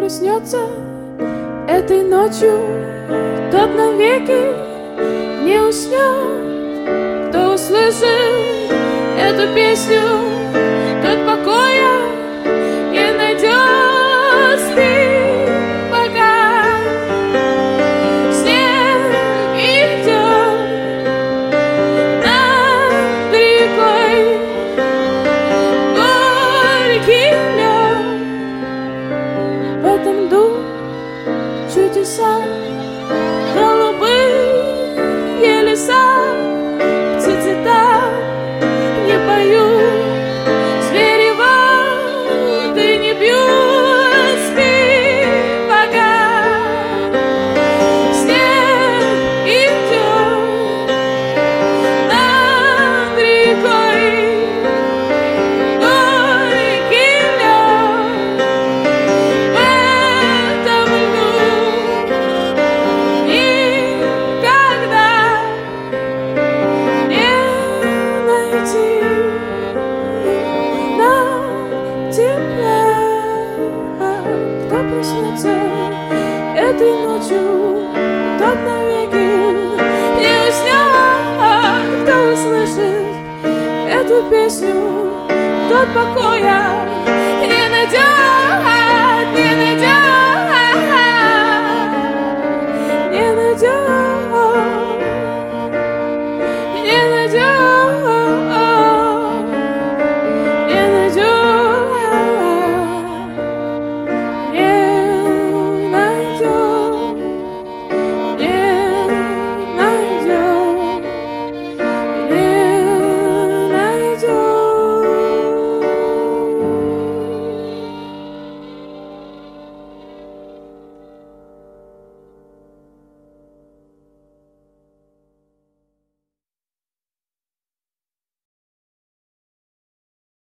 проснется этой ночью, тот навеки не уснет. Кто услышит эту песню, тот покоя не найдет. Спи, пока снег идет над рекой, горький лед. В этом льду чудеса, голубые леса, птицы там не поют, звери воды не пьют. Спи, пока снег идет над рекой, горький лед. В этом льду никогда не найти нам тепла. Кто проснется этой ночью, тот навеки не уснет. Кто услышит эту песню, тот покоя